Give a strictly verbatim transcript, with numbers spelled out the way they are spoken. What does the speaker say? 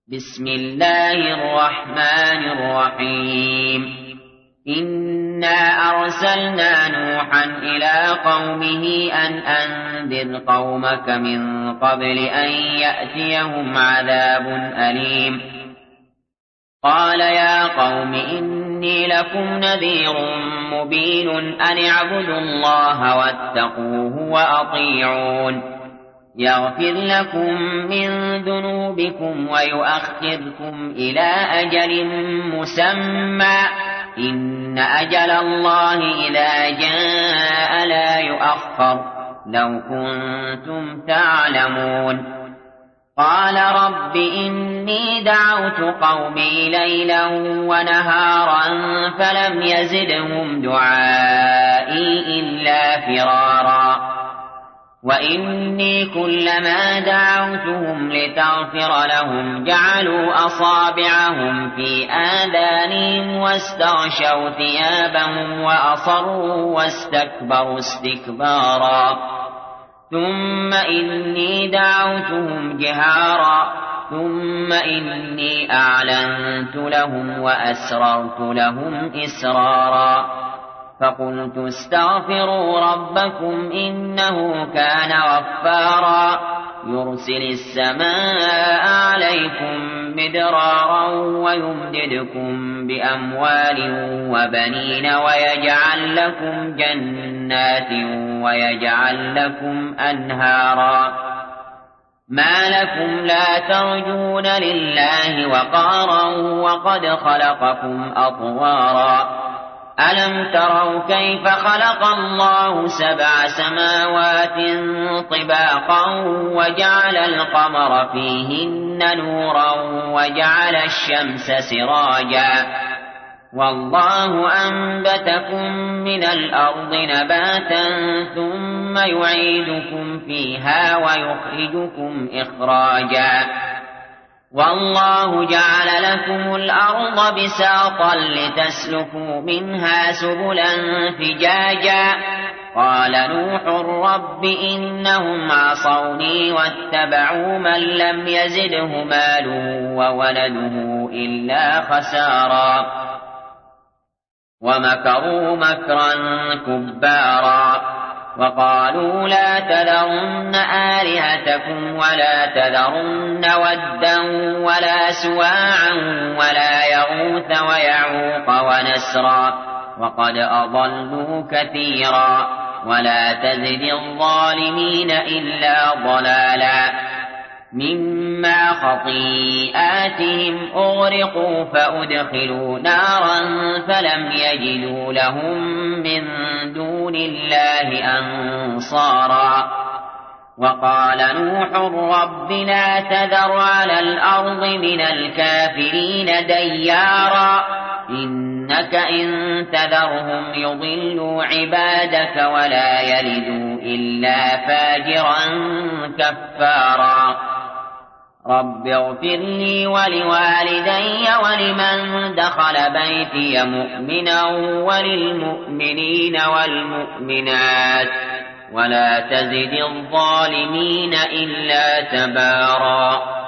بسم الله الرحمن الرحيم إنا أرسلنا نوحا إلى قومه أن أنذر قومك من قبل أن يأتيهم عذاب أليم قال يا قوم إني لكم نذير مبين أن اعبدوا الله واتقوه وأطيعون يغفر لكم من ذنوبكم ويؤخركم إلى أجل مسمى إن أجل الله إذا جاء لا يؤخر لو كنتم تعلمون قال رب إني دعوت قومي ليلا ونهارا فلم يزدهم دعائي إلا فرارا وإني كلما دعوتهم لتغفر لهم جعلوا أصابعهم في آذانهم واستغشوا ثيابهم وأصروا واستكبروا استكبارا ثم إني دعوتهم جهارا ثم إني أعلنت لهم وأسررت لهم إسرارا فقلت استغفروا ربكم إنه كان غفارا يرسل السماء عليكم مدرارا ويمددكم بأموال وبنين ويجعل لكم جنات ويجعل لكم أنهارا ما لكم لا ترجون لله وقارا وقد خلقكم أطوارا ألم تروا كيف خلق الله سبع سماوات طباقا وجعل القمر فيهن نورا وجعل الشمس سراجا والله أنبتكم من الأرض نباتا ثم يعيدكم فيها ويخرجكم إخراجا والله جعل لكم الأرض بساطا لتسلكوا منها سبلا فجاجا قال نوح رب إنهم عصوني واتبعوا من لم يزده ماله وولده إلا خسارا ومكروا مكرا كبارا وقالوا لا تذرن آلهتكم ولا تذرن ودا ولا سواعا ولا يغوث ويعوق ونسرا وقد أضلوا كثيرا ولا تزد الظالمين إلا ضلالا مما خطيئاتهم أغرقوا فأدخلوا نارا فلم يجدوا لهم من دون الله أنصارا وقال نوح رب لا تذر على الأرض من الكافرين ديارا إنك إن تذرهم يضلوا عبادك ولا يلدوا إلا فاجرا كفارا رب اغفر لي ولوالدي ولمن دخل بيتي مؤمنا وللمؤمنين والمؤمنات ولا تزد الظالمين إلا تبارا